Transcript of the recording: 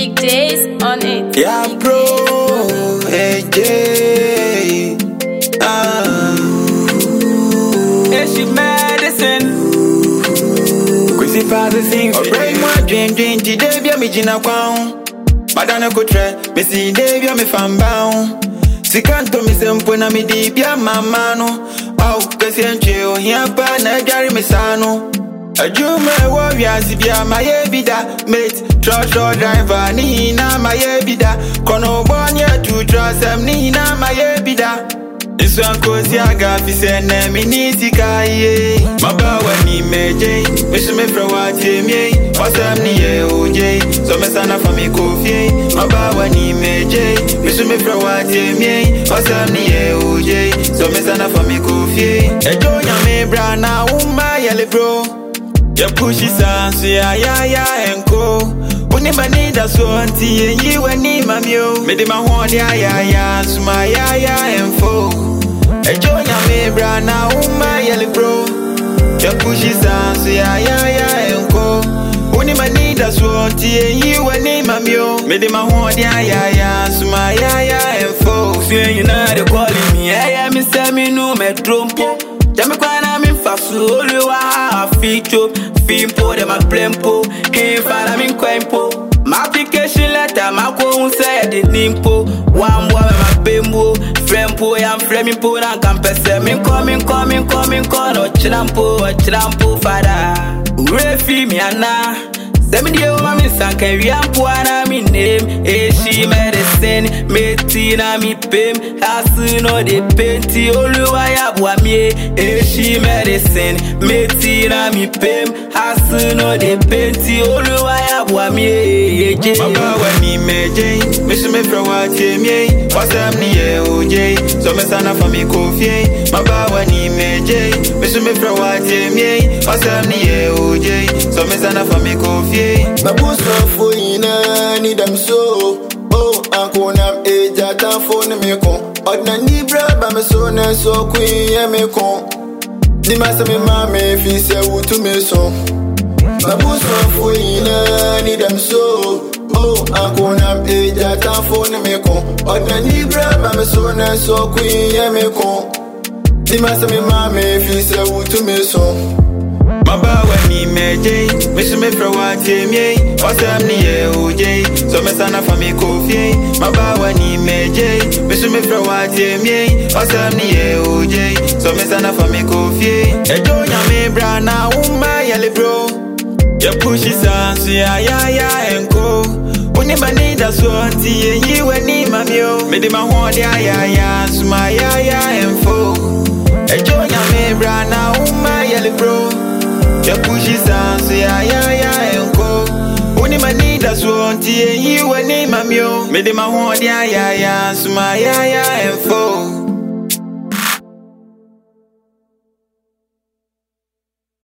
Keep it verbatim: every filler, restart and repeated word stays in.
Big days on it. Yeah, bro. Hey, Jay. Ah. Hey, she medicine. Kwesi pass sing. Oh, break my dream, dream. Today, be me jina kwang. Madana kotre. Me see day, be me fan bound. Si kanto mi sempo na mi di bia mama no. Au, kwesi enche o hiapa na jari me sano. Ajume warriors bia my ebida mate truck truck driver ni na my ebida kono bonye to trust em ni na my ebida isu ankosi aga fi se na mi ni sika ye mabawa ni meje misu me fra wati mi wasam ni ye oje so me sana fa mi kofi mabawa ni meje misu me fra wati mi wasam ni ye oje so me sana fa mi kofi ejo nya me bra na uma yele bro. Ya push it on, so ya ya ya enko. Uni mani da so anti ye ye wani mamio. Me de ma hon ya ya ya, so ma ya ya enfo. E jonya me bra na uma yele bro. Ya push it on, so ya ya ya enko. Uni mani da so anti ye ye wani mamio. Me de ma hon ya ya ya, so ma ya ya enfo. Say you know they calling me, yeah yeah me say me no me trompo. Jame kwa na mi fasu oluwa feature fimpo de ma plempo he fara mi kwempo my application letter ma ko un say de nimpo one boy ma bembo frempo yam frempo na campese mi ko mi ko mi ko mi ko no chrampo chrampo fada refi mi ana Semi di o mami sanke wiampo na mi name e she medicine me tina mi pem asu no de penti oluwa ya bua mi e she medicine me tina mi pem asu no de penti oluwa ya bua mi e je mabawa ni meje misu me fra wati mi wasam ni ye oje so me sana fa mi kofi mabawa ni meje misu me fra wati mi wasam ni ye oje so me sana fa mi kofi. My boots are for you, need them so. Oh, Uncle Nam age at a phone me con. Ordinary Nibra, by my son and so queen, and me con. The master me mammy, if he say, who to me so. My boots are for you, need them so. Oh, Uncle Nam age at a phone me con. Ordinary Nibra, by my son and so queen, and me con. The master me mammy, if he say, who to me so. Mabawa ni meje, misu me fra wati mi, wasam ni ye oje, so me sana fa mi kofi. Mabawa ni meje, misu me fra wati mi, wasam ni ye oje, so me sana fa mi kofi. Ejo nya me bra na uma yele bro. Ya push it on, so ya ya ya enko. Uni mani da so anti ye ye wani mamio. Me de ma hon ya ya ya, so ma ya ya enfo. Ejo nya me bra na uma yele bro. Ya push it on, so ya ya ya enko. Uni mani da so anti ye ye wani mamio. Me de ma hon ya ya ya, so ma ya ya enfo.